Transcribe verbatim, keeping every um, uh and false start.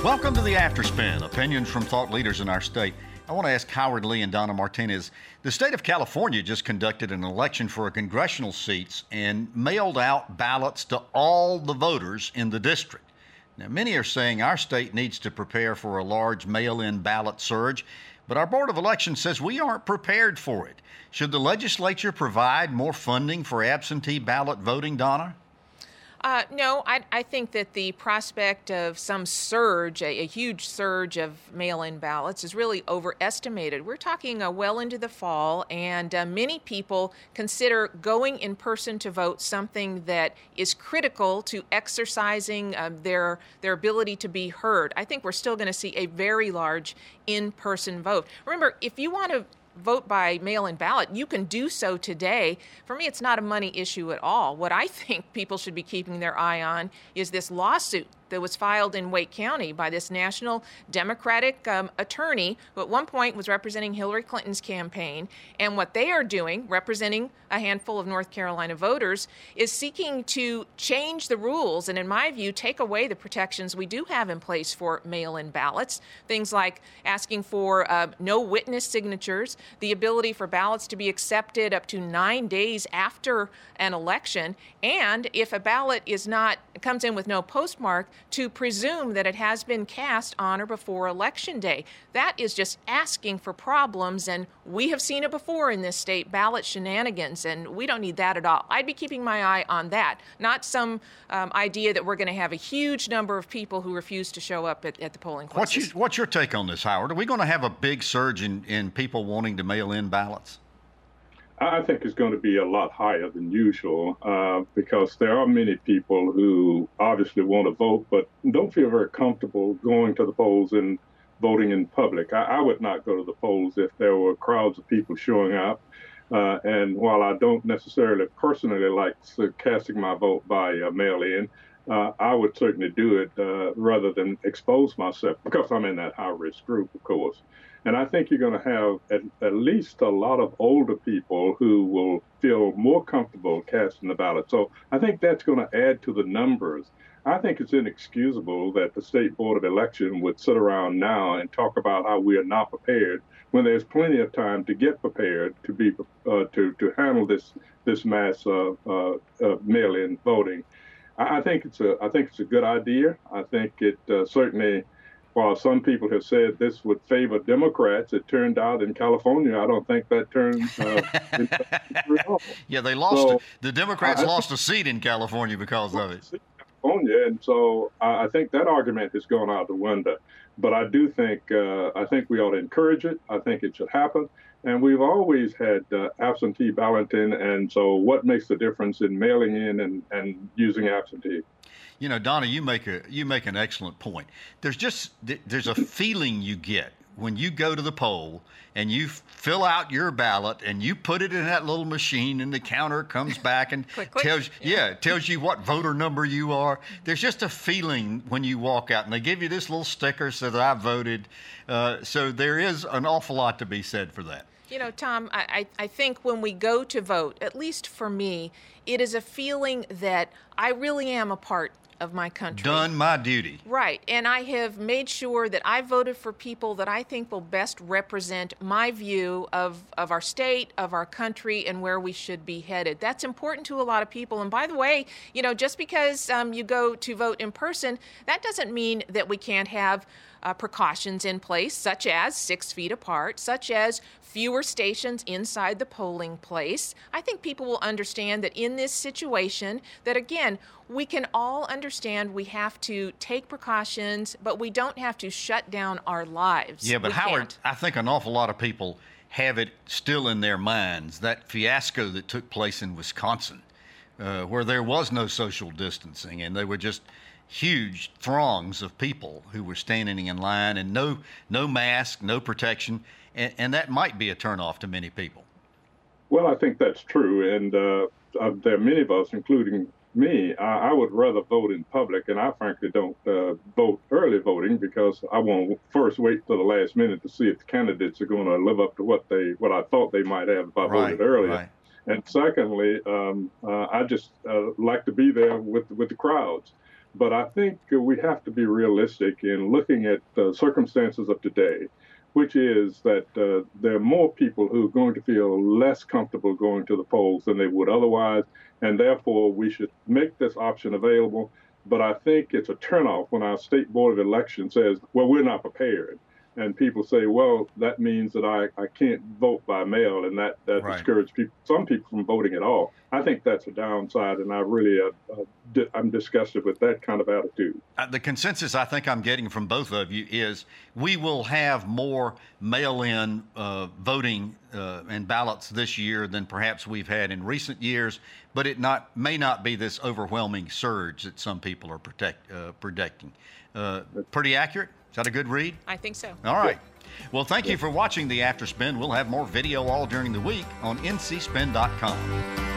Welcome to the Afterspin, opinions from thought leaders in our state. I want to ask Howard Lee and Donna Martinez. The state of California just conducted an election for congressional seats and mailed out ballots to all the voters in the district. Now, many are saying our state needs to prepare for a large mail-in ballot surge, but our Board of Elections says we aren't prepared for it. Should the legislature provide more funding for absentee ballot voting, Donna? Uh, no, I, I think that the prospect of some surge, a, a huge surge of mail-in ballots, is really overestimated. We're talking uh, well into the fall, and uh, many people consider going in person to vote something that is critical to exercising uh, their their ability to be heard. I think we're still going to see a very large in-person vote. Remember, if you want to vote by mail-in ballot, you can do so today. For me, it's not a money issue at all. What I think people should be keeping their eye on is this lawsuit that was filed in Wake County by this national Democratic um, attorney who at one point was representing Hillary Clinton's campaign. And what they are doing, representing a handful of North Carolina voters, is seeking to change the rules and, in my view, take away the protections we do have in place for mail-in ballots. Things like asking for uh, no witness signatures, the ability for ballots to be accepted up to nine days after an election, and if a ballot is not comes in with no postmark, to presume that it has been cast on or before Election Day. That is just asking for problems, and we have seen it before in this state, ballot shenanigans, and we don't need that at all. I'd be keeping my eye on that, not some um, idea that we're going to have a huge number of people who refuse to show up at, at the polling places. What's your, what's your take on this, Howard? Are we going to have a big surge in, in people wanting to mail in ballots? I think it's going to be a lot higher than usual uh, because there are many people who obviously want to vote but don't feel very comfortable going to the polls and voting in public. I, I would not go to the polls if there were crowds of people showing up. Uh, and while I don't necessarily personally like casting my vote by uh, mail-in, uh, I would certainly do it uh, rather than expose myself because I'm in that high-risk group, of course. And I think you're going to have at, at least a lot of older people who will feel more comfortable casting the ballot. So I think that's going to add to the numbers. I think it's inexcusable that the State Board of Election would sit around now and talk about how we are not prepared when there's plenty of time to get prepared to be uh, to to handle this this mass uh, uh, uh, mail-in voting. I, I think it's a I think it's a good idea. I think it uh, certainly. While some people have said this would favor Democrats, it turned out in California, I don't think that turned uh, Yeah, they lost so, it. The Democrats uh, lost a seat in California because of it. California, and so I think that argument has gone out the window. But I do think uh, I think we ought to encourage it. I think it should happen. And we've always had uh, absentee balloting, and so what makes the difference in mailing in and, and using absentee? You know, Donna, you make a you make an excellent point. There's just there's a feeling you get when you go to the poll and you fill out your ballot and you put it in that little machine and the counter comes back and quick, quick. tells yeah tells you what voter number you are. There's just a feeling when you walk out and they give you this little sticker so that I voted. Uh, so there is an awful lot to be said for that. You know, Tom, I, I think when we go to vote, at least for me, it is a feeling that I really am a part of my country. Done my duty. Right. And I have made sure that I voted for people that I think will best represent my view of, of our state, of our country, and where we should be headed. That's important to a lot of people. And by the way, you know, just because um, you go to vote in person, that doesn't mean that we can't have uh, precautions in place, such as six feet apart, such as fewer stations inside the polling place. I think people will understand that in this situation, that again, we can all understand we have to take precautions, but we don't have to shut down our lives. Yeah, but we Howard, can't. I think an awful lot of people have it still in their minds, that fiasco that took place in Wisconsin, uh, where there was no social distancing and they were just huge throngs of people who were standing in line and no no mask, no protection, and, and that might be a turnoff to many people. Well, I think that's true, and uh, there are many of us, including me, I, I would rather vote in public, and I frankly don't uh, vote early voting because I won't first wait till the last minute to see if the candidates are going to live up to what they what I thought they might have if I Right, voted earlier. right. And secondly, um, uh, I just uh, like to be there with with the crowds. But I think uh, we have to be realistic in looking at the circumstances of today, which is that uh, there are more people who are going to feel less comfortable going to the polls than they would otherwise, and therefore we should make this option available. But I think it's a turnoff when our state board of elections says, well, we're not prepared. And people say, well, that means that I, I can't vote by mail, and that, that Right. discourages people, some people from voting at all. I think that's a downside, and I really, uh, uh, di- I'm disgusted with that kind of attitude. Uh, the consensus I think I'm getting from both of you is we will have more mail-in uh, voting uh, and ballots this year than perhaps we've had in recent years, but it not may not be this overwhelming surge that some people are protect, uh, predicting. Uh, pretty accurate? Is that a good read? I think so. All right. Well, thank you for watching the After Spin. We'll have more video all during the week on N C spin dot com.